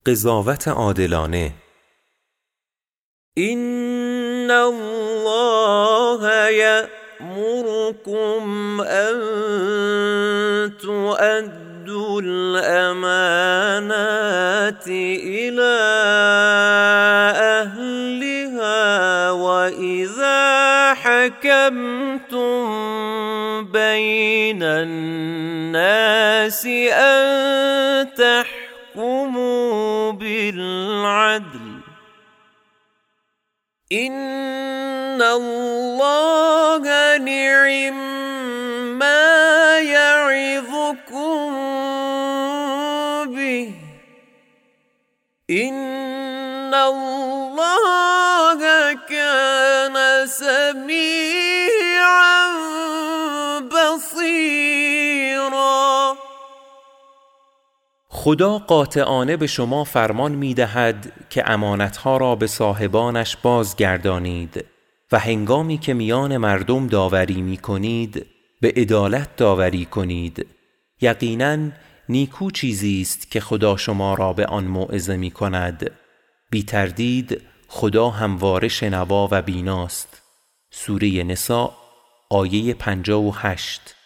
قضاوت عادلانه. این الله یأمرکم ان تؤدوا الامانات الی اهلها واذا حکمتم بین الناس ان تحكموا بالعدل إن الله نعم ما يعظكم به إن الله كان سميعا بصيرا. خدا قاطعانه به شما فرمان می‌دهد که امانتها را به صاحبانش بازگردانید و هنگامی که میان مردم داوری می‌کنید به عدالت داوری کنید. یقیناً نیکو چیزی است که خدا شما را به آن موعظه می‌کند. بی تردید خدا همواره شنوا و بیناست. سوره نساء آیه 58.